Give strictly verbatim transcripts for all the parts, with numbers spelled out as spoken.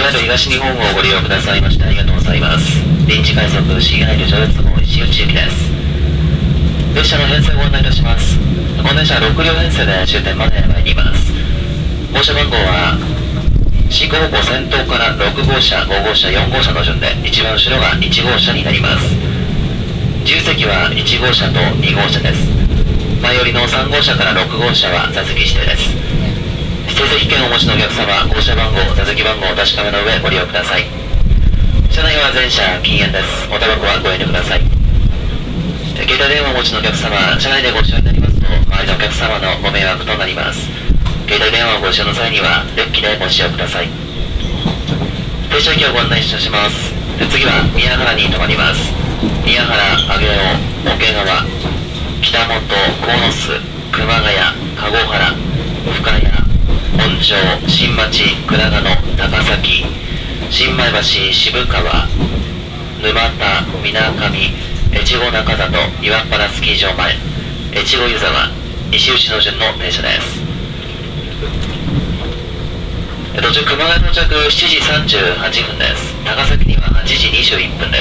なる東日本をご利用くださいましてありがとうございます。臨時快速 シーアイエル 上越号石内行きです。列車の編成をご案内いたします。本電車ろく両編成で終点まで参ります。号車番号は進行方向先頭からろく号車、ご号車、よん号車の順で一番後ろがいち号車になります。自由席はいち号車とに号車です。前寄りのさん号車からろく号車は座席指定です。指定席券をお持ちのお客様、号車番号、座席番号をお確かめの上ご利用ください。車内は全車禁煙です。おタバコはご遠慮ください。携帯電話をお持ちのお客様、車内でご使用になりますと周りのお客様のご迷惑となります。携帯電話をご使用の際にはデッキでご使用ください。停車駅をご案内いたします。次は宮原に停まります。宮原、上尾、桶川、北本、鴻巣、熊谷、加護原、深谷、本庄、新町、倉賀野、高崎、新米橋、渋川、沼田、水上、越後中里、岩原スキー場前、越後湯沢、石内の順の停車です。途中熊谷到着しちじさんじゅうはっぷんです。高崎にははちじにじゅういっぷんです。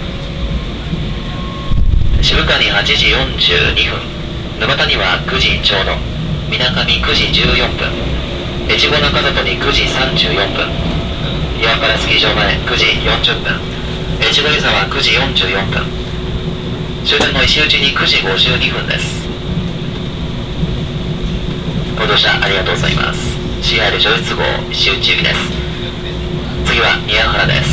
渋川にはちじよんじゅうにふん、沼田にはくじちょうど、水上くじじゅうよんぷん、越後中里にくじさんじゅうよんぷん、岩原スキー場前くじよんじゅっぷん、越後湯沢くじよんじゅうよんぷん、終点の石内にくじごじゅうにふんです。ご乗車ありがとうございます。シーアイエル 上越号石内行きです。次は宮原です。